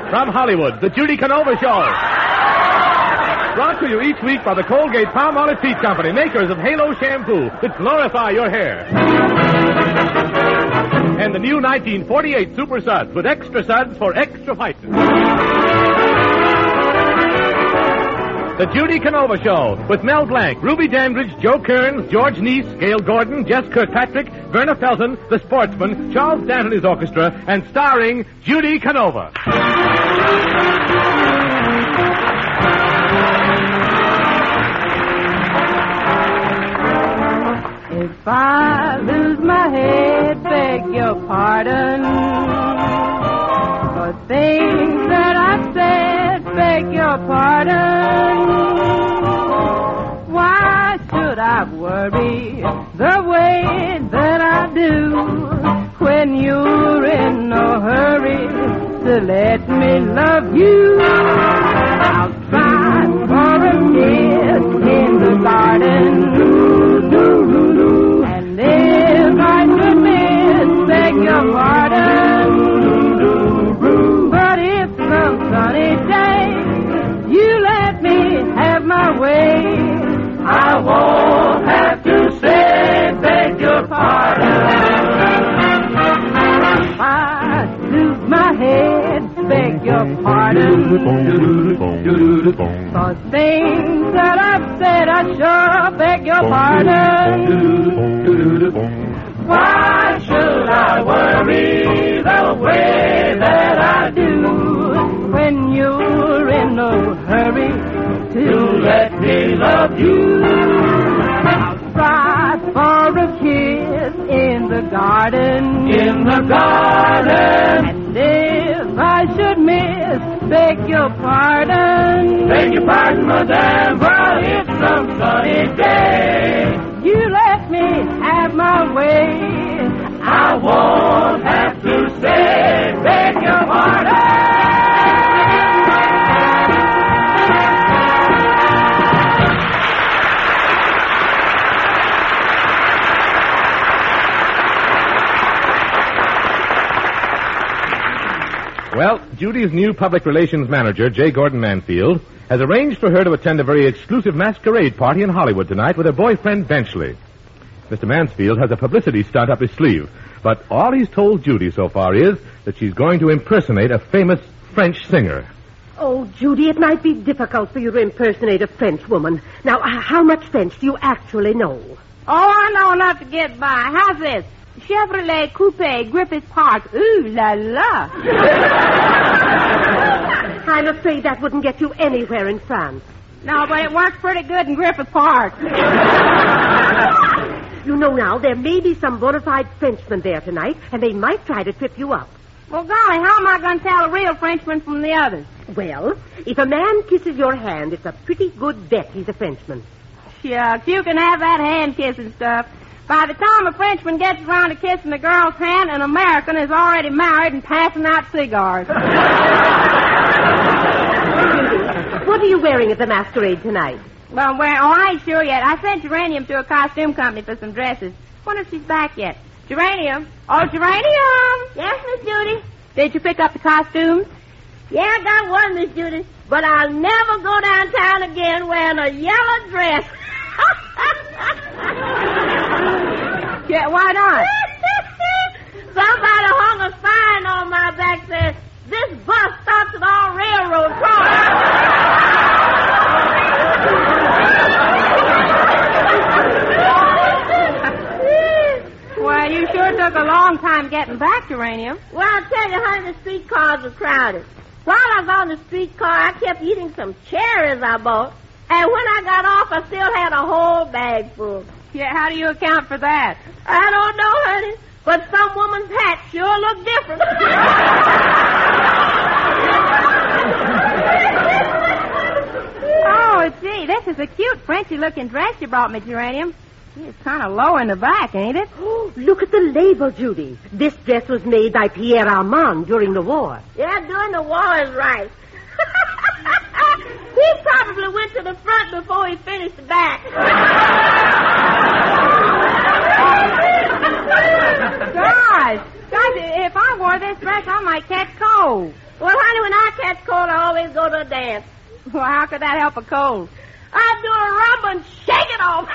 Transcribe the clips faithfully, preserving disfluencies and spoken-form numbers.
From Hollywood, The Judy Canova Show. Brought to you each week by the Colgate Palmolive Teeth Company, makers of Halo Shampoo that glorify your hair. And the new nineteen forty-eight Super Suds with extra suds for extra whiteness. The Judy Canova Show with Mel Blanc, Ruby Dandridge, Joe Kearns, George Neese, Gail Gordon, Jess Kirkpatrick, Verna Felton, The Sportsman, Charles D'Antoni's Orchestra, and starring Judy Canova. If I lose my head, beg your pardon for things that I've said, beg your pardon. Why should I worry the way that I do when you're in no hurry to let me love you? I'll try for a kiss in the garden. And if I should miss, beg your pardon. But if some sunny day you let me have my way, I won't have to say, beg your pardon. If I lose my head, beg your pardon. For things that I've said, I sure beg your pardon. Why should I worry the way that I do when you're in no hurry to let me love you? I'll try for a kiss in the garden, in the garden. And if I should miss, beg your pardon. Beg your pardon, madame, but it's some sunny day you let me have my way, I won't have to say, beg your pardon. Well, Judy's new public relations manager, J. Gordon Mansfield, has arranged for her to attend a very exclusive masquerade party in Hollywood tonight with her boyfriend, Benchley. Mister Mansfield has a publicity stunt up his sleeve, but all he's told Judy so far is that she's going to impersonate a famous French singer. Oh, Judy, it might be difficult for you to impersonate a French woman. Now, h- how much French do you actually know? Oh, I know enough to get by. How's this? Chevrolet Coupe, Griffith Park. Ooh la la. I'm afraid that wouldn't get you anywhere in France. No, but it works pretty good in Griffith Park. You know now, there may be some bona fide Frenchmen there tonight, and they might try to trip you up. Well, golly, how am I going to tell a real Frenchman from the others? Well, if a man kisses your hand, it's a pretty good bet he's a Frenchman. Shucks, you can have that hand-kissing stuff. By the time a Frenchman gets around to kissing a girl's hand, an American is already married and passing out cigars. What are you wearing at the masquerade tonight? Well, I'm wearing, oh, I ain't sure yet. I sent Geranium to a costume company for some dresses. Wonder if she's back yet. Geranium? Oh, Geranium! Yes, Miss Judy? Did you pick up the costumes? Yeah, I got one, Miss Judy. But I'll never go downtown again wearing a yellow dress. Yeah, why not? Somebody hung a sign on my back says, this bus stops at all railroad cars. Well, you sure took a long time getting back, Geranium. Well, I'll tell you, honey, the streetcars were crowded. While I was on the streetcar, I kept eating some cherries I bought. And when I got off, I still had a whole bag full. Yeah, how do you account for that? I don't know, honey, but some woman's hat sure looked different. Oh, gee, this is a cute Frenchy-looking dress you brought me, Geranium. It's kind of low in the back, ain't it? Oh, look at the label, Judy. This dress was made by Pierre Armand during the war. Yeah, during the war is right. He probably went to the front before he finished the back. Gosh, gosh, if I wore this dress, I might catch cold. Well, honey, when I catch cold, I always go to a dance. Well, how could that help a cold? I do a rumba and shake it off.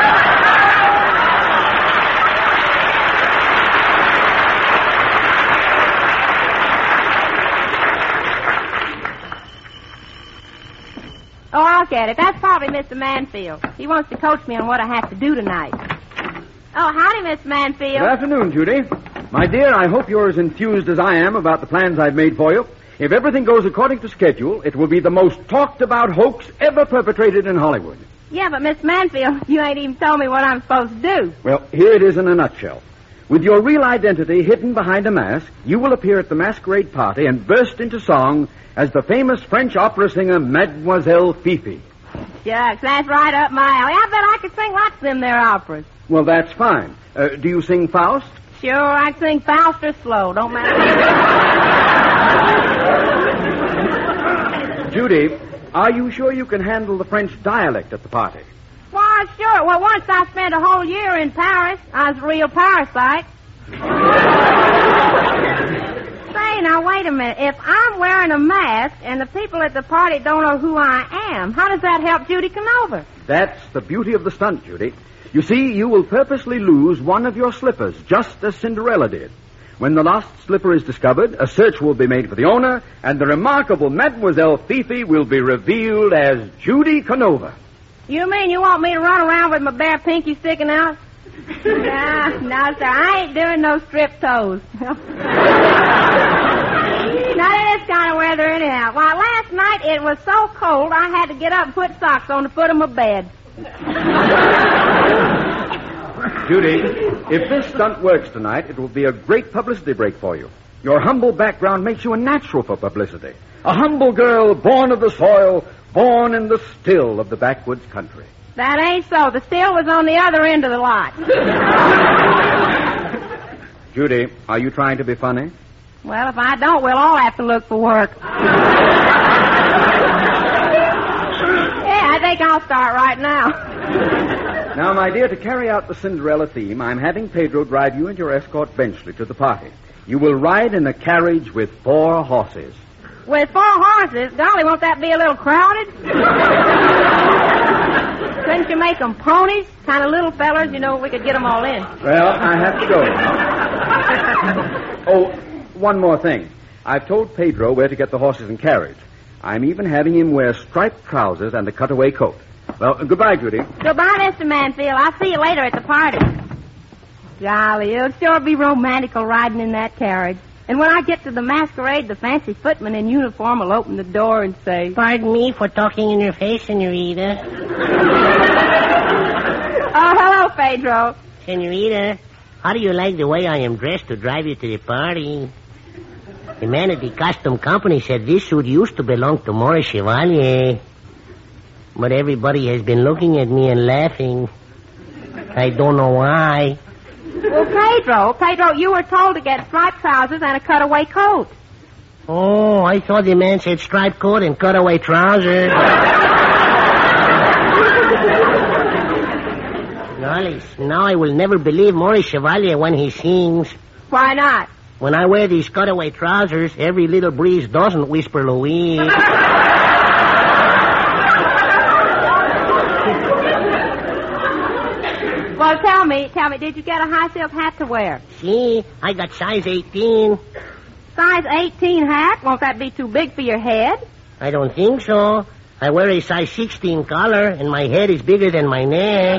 Oh, I'll get it. That's probably Mister Manfield. He wants to coach me on what I have to do tonight. Oh, howdy, Miss Manfield. Good afternoon, Judy. My dear, I hope you're as enthused as I am about the plans I've made for you. If everything goes according to schedule, it will be the most talked-about hoax ever perpetrated in Hollywood. Yeah, but Miss Manfield, you ain't even told me what I'm supposed to do. Well, here it is in a nutshell. With your real identity hidden behind a mask, you will appear at the masquerade party and burst into song as the famous French opera singer Mademoiselle Fifi. Shucks, that's right up my alley. I bet I could sing lots of them there operas. Well, that's fine. Uh, do you sing Faust? Sure, I sing fast or slow. Don't matter. Judy, are you sure you can handle the French dialect at the party? Why, sure. Well, once I spent a whole year in Paris. I was a real parasite. Say, now, wait a minute. If I'm wearing a mask and the people at the party don't know who I am, how does that help Judy Canova? That's the beauty of the stunt, Judy. You see, you will purposely lose one of your slippers, just as Cinderella did. When the lost slipper is discovered, a search will be made for the owner, and the remarkable Mademoiselle Fifi will be revealed as Judy Canova. You mean you want me to run around with my bare pinky sticking out? Nah, no, sir. I ain't doing no strip toes. Not in this kind of weather anyhow. Why, last night it was so cold I had to get up and put socks on the foot of my bed. Judy, if this stunt works tonight, it will be a great publicity break for you. Your humble background makes you a natural for publicity. A humble girl, born of the soil, born in the still of the backwoods country. That ain't so. The still was on the other end of the lot. Judy, are you trying to be funny? Well, if I don't, we'll all have to look for work. Yeah, I think I'll start right now. Now, my dear, to carry out the Cinderella theme, I'm having Pedro drive you and your escort Benchley to the party. You will ride in a carriage with four horses. With four horses? Golly, won't that be a little crowded? Couldn't you make them ponies? Kind of little fellers, you know, we could get them all in. Well, I have to go. Oh, one more thing. I've told Pedro where to get the horses and carriage. I'm even having him wear striped trousers and a cutaway coat. Well, uh, goodbye, Judy. Goodbye, Mister Manfield. I'll see you later at the party. Golly, it'll sure be romantical riding in that carriage. And when I get to the masquerade, the fancy footman in uniform will open the door and say, "Pardon me for talking in your face, Senorita." Oh, hello, Pedro. Senorita, how do you like the way I am dressed to drive you to the party? The man at the costume company said this suit used to belong to Maurice Chevalier. But everybody has been looking at me and laughing. I don't know why. Well, Pedro, Pedro, you were told to get striped trousers and a cutaway coat. Oh, I thought the man said striped coat and cutaway trousers. Golly, now I will never believe Maurice Chevalier when he sings. Why not? When I wear these cutaway trousers, every little breeze doesn't whisper Louise. Well, tell me, tell me, did you get a high silk hat to wear? See, I got size eighteen. Size eighteen hat? Won't that be too big for your head? I don't think so. I wear a size sixteen collar, and my head is bigger than my neck.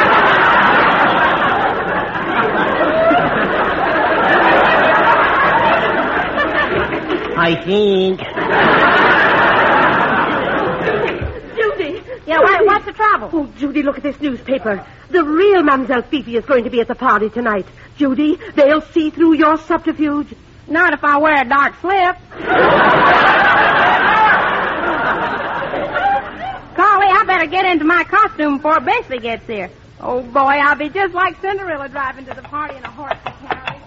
I think. Judy! Yeah, what, what's the trouble? Oh, Judy, look at this newspaper. The real Mademoiselle Fifi is going to be at the party tonight. Judy, they'll see through your subterfuge. Not if I wear a dark slip. Carly, I better get into my costume before Benchley gets here. Oh, boy, I'll be just like Cinderella driving to the party in a horse to carry.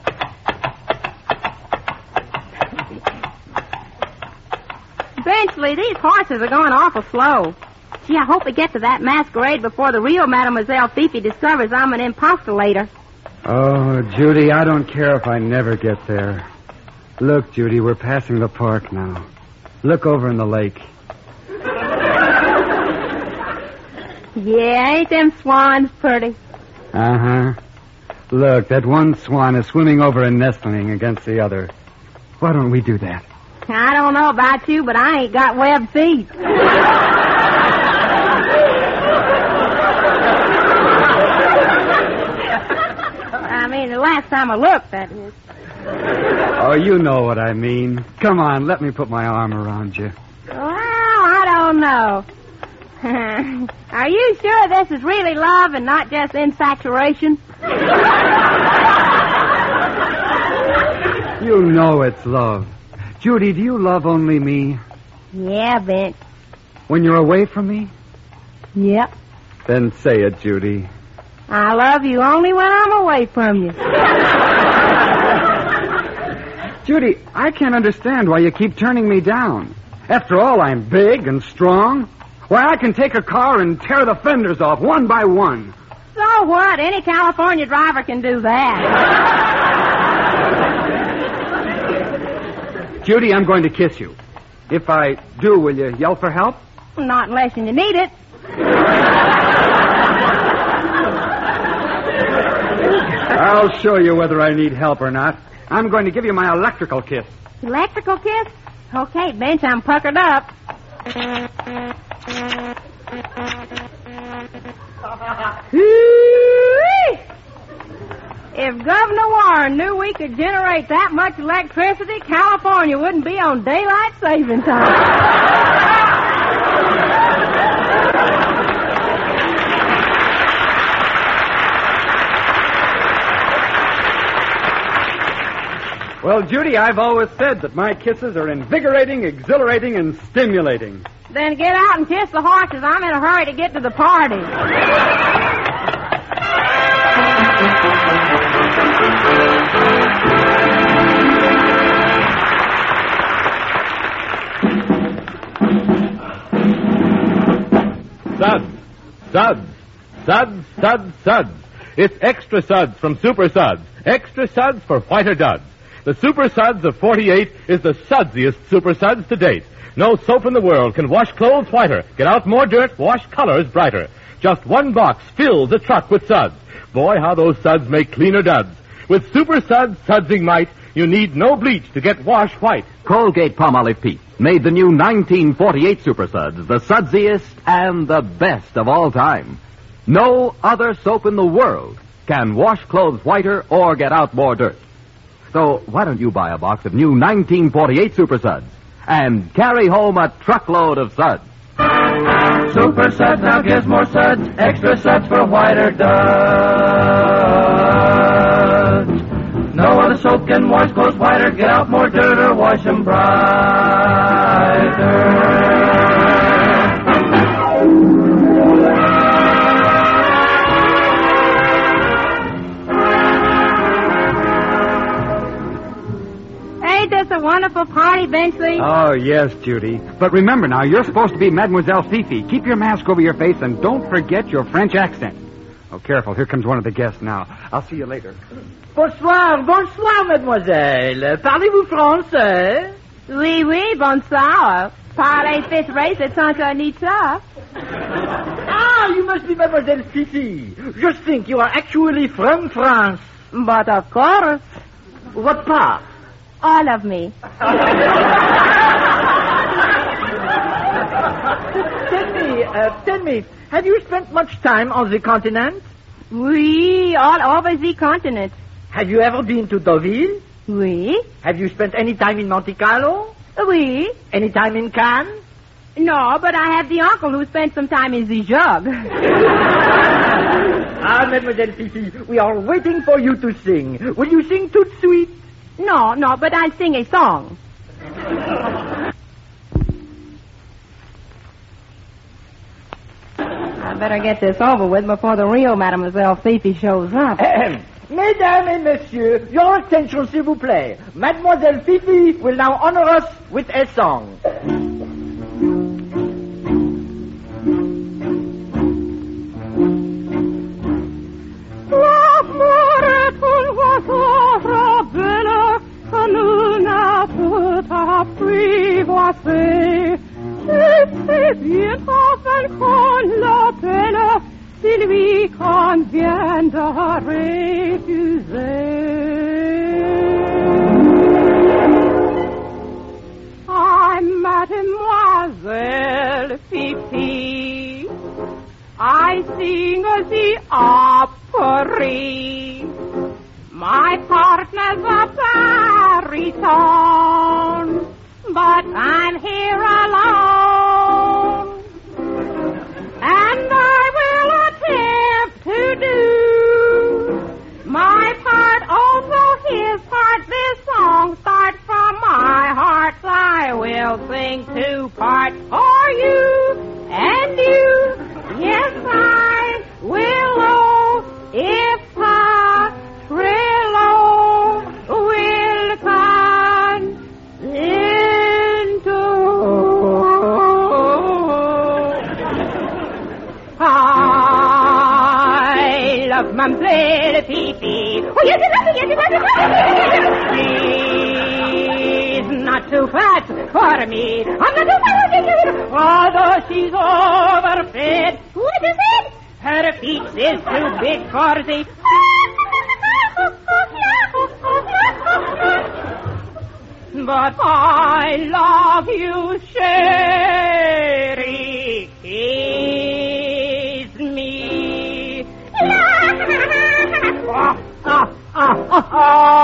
Benchley, these horses are going awful slow. Gee, I hope we get to that masquerade before the real Mademoiselle Fifi discovers I'm an imposter later. Oh, Judy, I don't care if I never get there. Look, Judy, we're passing the park now. Look over in the lake. Yeah, ain't them swans pretty? Uh-huh. Look, that one swan is swimming over and nestling against the other. Why don't we do that? I don't know about you, but I ain't got webbed feet. I mean, the last time I looked, that is. Oh, you know what I mean. Come on, let me put my arm around you. Well, I don't know. Are you sure this is really love and not just infatuation? You know it's love. Judy, do you love only me? Yeah, Vince. When you're away from me? Yep. Then say it, Judy. I love you only when I'm away from you. Judy, I can't understand why you keep turning me down. After all, I'm big and strong. Why, I can take a car and tear the fenders off one by one. So what? Any California driver can do that. Judy, I'm going to kiss you. If I do, will you yell for help? Not unless you need it. I'll show you whether I need help or not. I'm going to give you my electrical kiss. Electrical kiss? Okay, Bench, I'm puckered up. If Governor Warren knew we could generate that much electricity, California wouldn't be on daylight saving time. Well, Judy, I've always said that my kisses are invigorating, exhilarating, and stimulating. Then get out and kiss the horses. I'm in a hurry to get to the party. Suds, suds, suds, suds, suds. It's extra suds from Super Suds. Extra suds for whiter duds. The Super Suds of forty-eight is the sudsiest Super Suds to date. No soap in the world can wash clothes whiter, get out more dirt, wash colors brighter. Just one box fills a truck with suds. Boy, how those suds make cleaner duds. With Super Suds sudsing might, you need no bleach to get wash white. Colgate-Palmolive Peach made the new nineteen forty-eight Super Suds the sudsiest and the best of all time. No other soap in the world can wash clothes whiter or get out more dirt. So why don't you buy a box of new nineteen forty-eight Super Suds and carry home a truckload of suds? Super Suds now gives more suds, extra suds for whiter duds. No other soap can wash clothes whiter, get out more dirt, or wash them brighter. It's a wonderful party, Benchley. Oh, yes, Judy. But remember now, you're supposed to be Mademoiselle Fifi. Keep your mask over your face and don't forget your French accent. Oh, careful. Here comes one of the guests now. I'll see you later. Bonsoir, bonsoir, mademoiselle. Parlez-vous français? Oui, oui, bonsoir. Parlez fifth race at Santa Anita. Ah, you must be Mademoiselle Fifi. Just think, you are actually from France. But of course. What part? All of me. Tell me, uh, tell me, have you spent much time on the continent? Oui, all over the continent. Have you ever been to Deauville? Oui. Have you spent any time in Monte Carlo? Oui. Any time in Cannes? No, but I have the uncle who spent some time in the jug. Ah, Mademoiselle Fifi, we are waiting for you to sing. Will you sing tout de suite? No, no, but I'll sing a song. I better get this over with before the real Mademoiselle Fifi shows up. Mesdames et messieurs, your attention, s'il vous plaît. Mademoiselle Fifi will now honor us with a song. L'amore sul vostro bella canuna café. Je sais bien enfin qu'on l'appelle s'il lui convient de refuser. I'm Mademoiselle Fifi. I sing the opera. My partner's a baritone, but I'm here alone. And I will attempt to do my part, although his part. This song starts from my heart. I will sing two parts for you and you. Yes, I will. Oh, if I Trillo will come into. I love Mademoiselle Fifi. Oh, yes, yes, yes, yes, yes. She's not too fat for me. I'm not too fat. Although she's overfed. What is it? Her feet is too big for the. But I love you, Sherry. Kiss me. Ah, ah, ah, ah,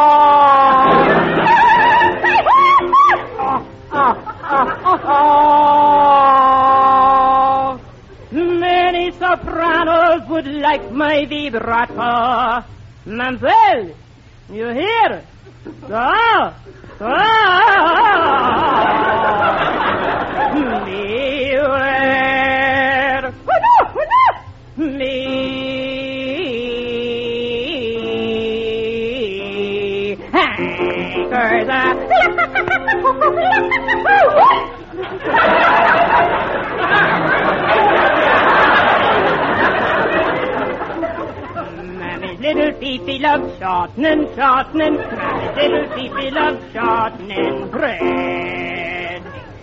ah. Many sopranos would like my vibrato. Mademoiselle, you hear? Ah, ah. Beware. Oh, no, oh, no. Me. Anchors are. Mammy's little Fifi loves shortening, shortening. Mammy's little Fifi loves shortening bread.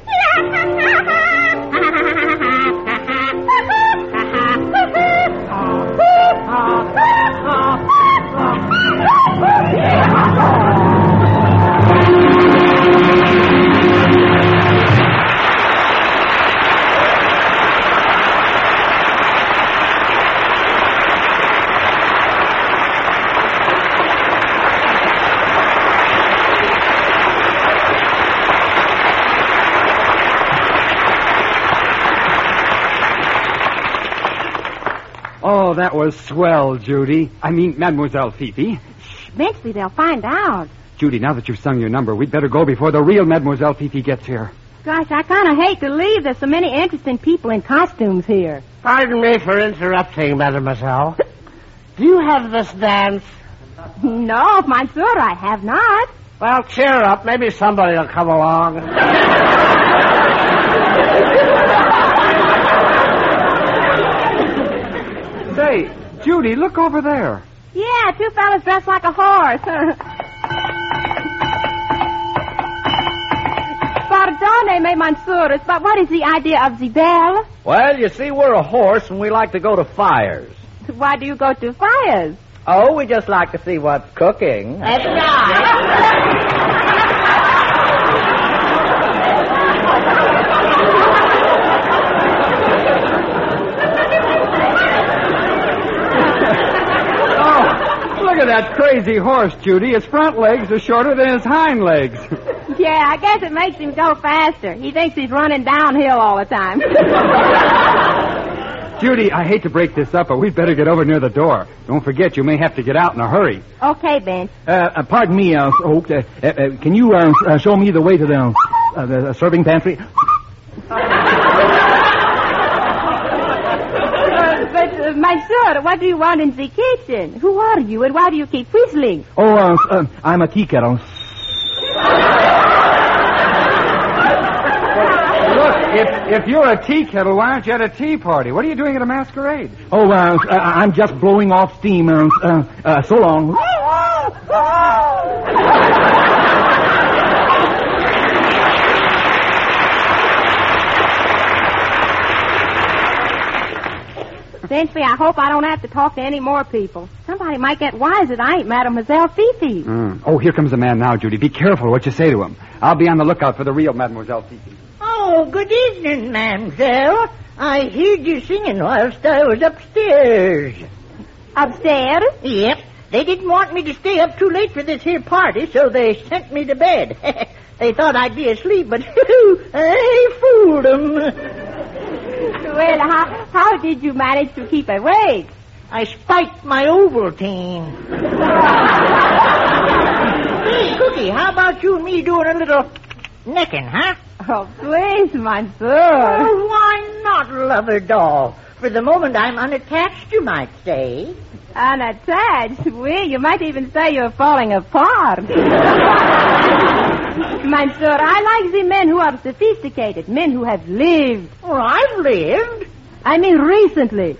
Oh, that was swell, Judy. I mean, Mademoiselle Fifi. Shh, Benchley, they'll find out. Judy, now that you've sung your number, we'd better go before the real Mademoiselle Fifi gets here. Gosh, I kind of hate to leave. There's so many interesting people in costumes here. Pardon me for interrupting, mademoiselle. Do you have this dance? No, Monsieur, I have not. Well, cheer up. Maybe somebody will come along. Say, Judy, look over there. Yeah, two fellas dressed like a horse. Pardonne, mes monsures, but what is the idea of the bell? Well, you see, we're a horse and we like to go to fires. Why do you go to fires? Oh, we just like to see what's cooking. That's right. Look at that crazy horse, Judy. His front legs are shorter than his hind legs. Yeah, I guess it makes him go faster. He thinks he's running downhill all the time. Judy, I hate to break this up, but we'd better get over near the door. Don't forget, you may have to get out in a hurry. Okay, Ben. Uh, uh, pardon me, uh, Oak. Uh, uh, can you uh, uh, show me the way to the, uh, the serving pantry? But, uh, Monsieur, what do you want in the kitchen? Who are you, and why do you keep whistling? Oh, uh, uh, I'm a tea kettle. Look, if, if you're a tea kettle, why aren't you at a tea party? What are you doing at a masquerade? Oh, uh, uh, I'm just blowing off steam. Uh, uh, uh, so long. Benchley, I hope I don't have to talk to any more people. Somebody might get wise that I ain't Mademoiselle Fifi. Mm. Oh, here comes the man now, Judy. Be careful what you say to him. I'll be on the lookout for the real Mademoiselle Fifi. Oh, good evening, Mademoiselle. I heard you singing whilst I was upstairs. Upstairs? Yep. They didn't want me to stay up too late for this here party, so they sent me to bed. They thought I'd be asleep, but I fooled them. Well, how, how did you manage to keep awake? I spiked my Ovaltine. Hey, Cookie, how about you and me doing a little necking, huh? Oh, please, Monsieur. Oh, why not, lover doll? For the moment, I'm unattached, you might say. Unattached? Well, you might even say you're falling apart. Monsieur, I like the men who are sophisticated, men who have lived. Oh, I've lived. I mean recently.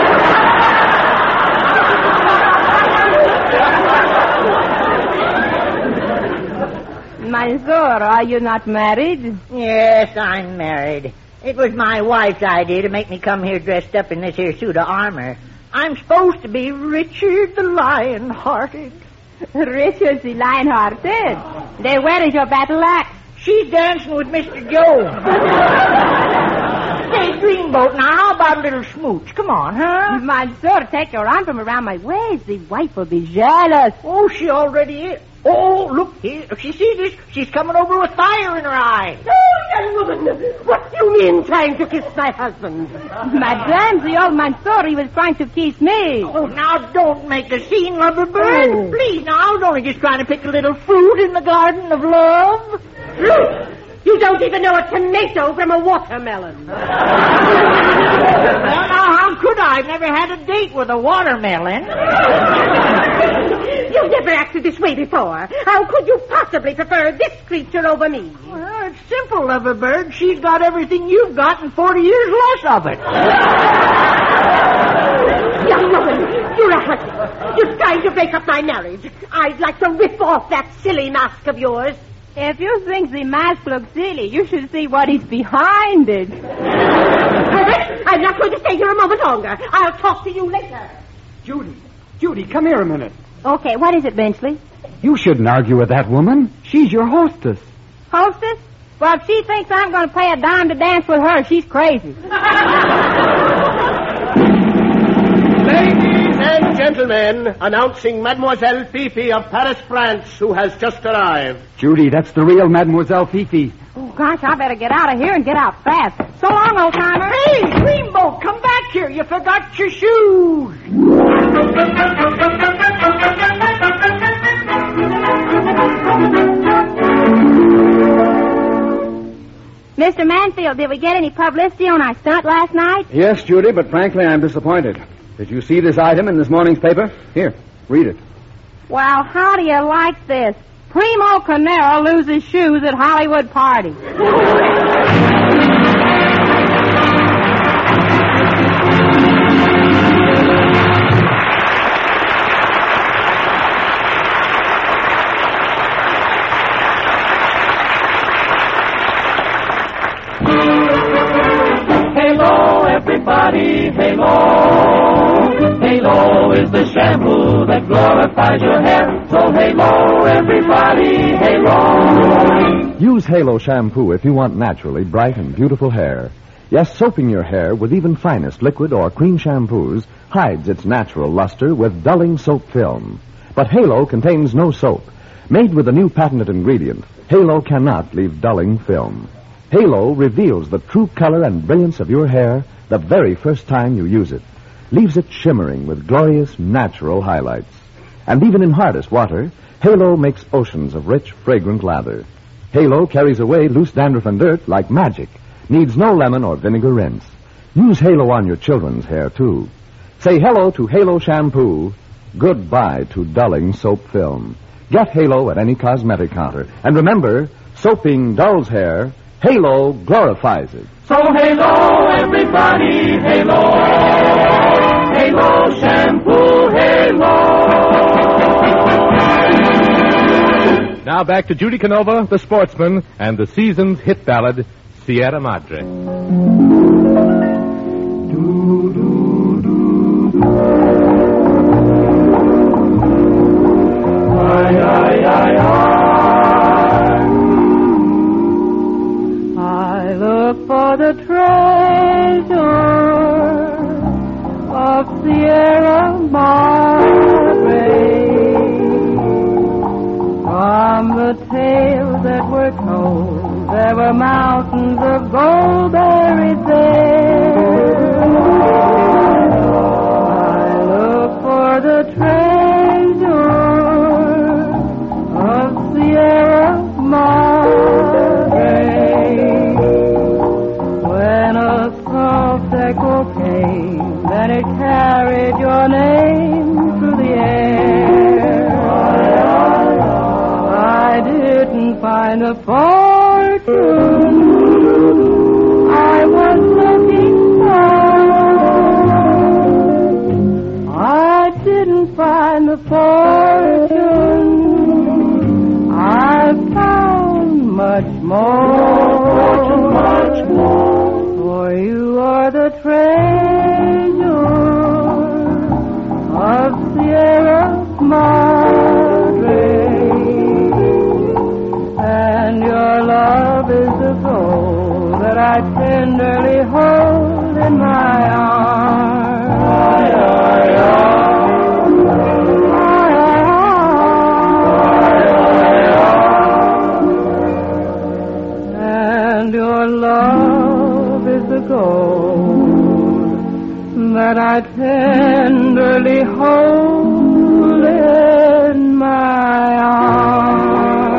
Monsieur, are you not married? Yes, I'm married. It was my wife's idea to make me come here dressed up in this here suit of armor. I'm supposed to be Richard the Lion-Hearted. Richard the Lion-Hearted? Then where is your battle axe? She's dancing with Mister Joe. Say, Dreamboat, now how about a little smooch? Come on, huh? Monsieur, take your arm from around my waist. The wife will be jealous. Oh, she already is. Oh, look here. If she sees this, she's coming over with fire in her eye. Oh, young woman, what do you mean trying to kiss my husband? Madame, the old Monsieur, he was trying to kiss me. Oh, now don't make a scene, lover bird. Oh. Please, now, I was only just trying to pick a little fruit in the garden of love. Fruit? You don't even know a tomato from a watermelon. Well, now, how could I? I've never had a date with a watermelon. You've never acted this way before. How could you possibly prefer this creature over me? Well, it's simple, lover bird. She's got everything you've got and forty years less of it. Young woman, you're a hussy. You're trying to break up my marriage. I'd like to rip off that silly mask of yours. If you think the mask looks silly, you should see what is behind it. Herbert, I'm not going to stay here a moment longer. I'll talk to you later. Judy, Judy, come here a minute. Okay, what is it, Benchley? You shouldn't argue with that woman. She's your hostess. Hostess? Well, if she thinks I'm going to pay a dime to dance with her, she's crazy. Ladies and gentlemen, announcing Mademoiselle Fifi of Paris, France, who has just arrived. Judy, that's the real Mademoiselle Fifi. Oh, gosh, I better get out of here and get out fast. So long, old-timer. Hey, Dreamboat, come back here. You forgot your shoes. Mister Mansfield, did we get any publicity on our stunt last night? Yes, Judy, but frankly, I'm disappointed. Did you see this item in this morning's paper? Here, read it. Well, how do you like this? Primo Carnera loses shoes at Hollywood party. Halo, everybody, halo. Halo is the shampoo that glorifies your hair. So halo, everybody, halo. Use Halo shampoo if you want naturally bright and beautiful hair. Yes, soaping your hair with even finest liquid or cream shampoos hides its natural luster with dulling soap film. But Halo contains no soap. Made with a new patented ingredient, Halo cannot leave dulling film. Halo reveals the true color and brilliance of your hair the very first time you use it. Leaves it shimmering with glorious natural highlights. And even in hardest water, Halo makes oceans of rich, fragrant lather. Halo carries away loose dandruff and dirt like magic. Needs no lemon or vinegar rinse. Use Halo on your children's hair, too. Say hello to Halo shampoo. Goodbye to dulling soap film. Get Halo at any cosmetic counter. And remember, soaping dulls hair, Halo glorifies it. So halo, everybody, halo. Halo shampoo, halo. Now back to Judy Canova, the sportsman, and the season's hit ballad, Sierra Madre. Do, do, do. Sierra Madre. From the tales that were told, there were mountains of gold buried there. I look for the treasure of Sierra Madre. When a soft echo came, then it carried your name through the air. I didn't find a fortune I was looking for. I didn't find the fortune. I found much more. Much more. For you are the treasure of Sierra Madre. And your love is the gold that I tenderly hold in my arms. And your love is the gold that I tenderly hold in my arms.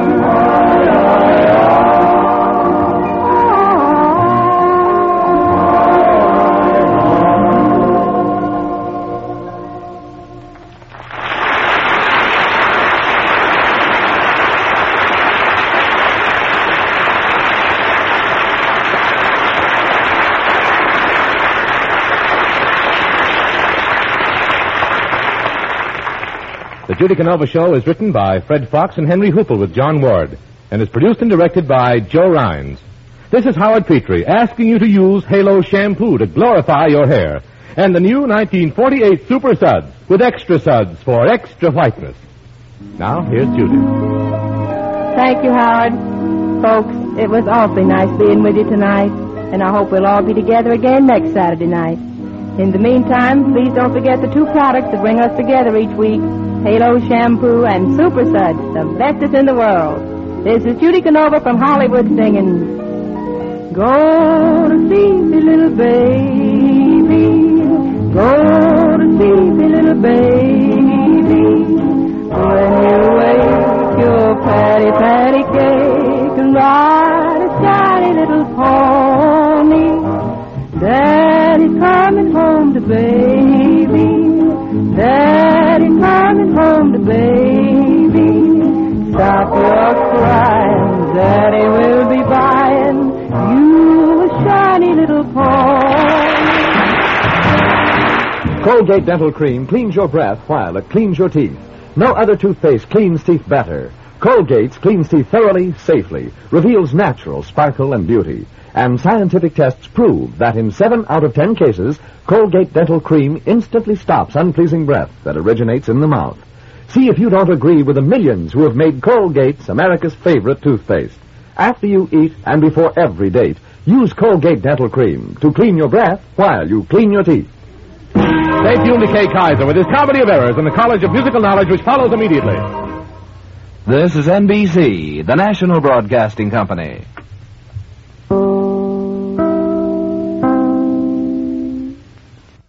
The Judy Canova Show is written by Fred Fox and Henry Hoople with John Ward and is produced and directed by Joe Rhines. This is Howard Petrie asking you to use Halo shampoo to glorify your hair and the new nineteen forty-eight Super Suds with extra suds for extra whiteness. Now, here's Judy. Thank you, Howard. Folks, it was awfully nice being with you tonight, and I hope we'll all be together again next Saturday night. In the meantime, please don't forget the two products that bring us together each week, Halo Shampoo and Super Suds, the bestest in the world. This is Judy Canova from Hollywood singing, go to sleep, little baby, go to sleep, little baby. When you wake your patty, patty cake and ride a shiny little pony, Daddy's coming home to baby. Daddy's coming home to baby. Stop your crying, Daddy will be buying you a shiny little pony. Colgate Dental Cream cleans your breath while it cleans your teeth. No other toothpaste cleans teeth better. Colgate's cleans teeth thoroughly, safely, reveals natural sparkle and beauty. And scientific tests prove that in seven out of ten cases, Colgate Dental Cream instantly stops unpleasing breath that originates in the mouth. See if you don't agree with the millions who have made Colgate America's favorite toothpaste. After you eat and before every date, use Colgate Dental Cream to clean your breath while you clean your teeth. Stay tuned to Kay Kaiser with his Comedy of Errors and the College of Musical Knowledge, which follows immediately. This is N B C, the national broadcasting company.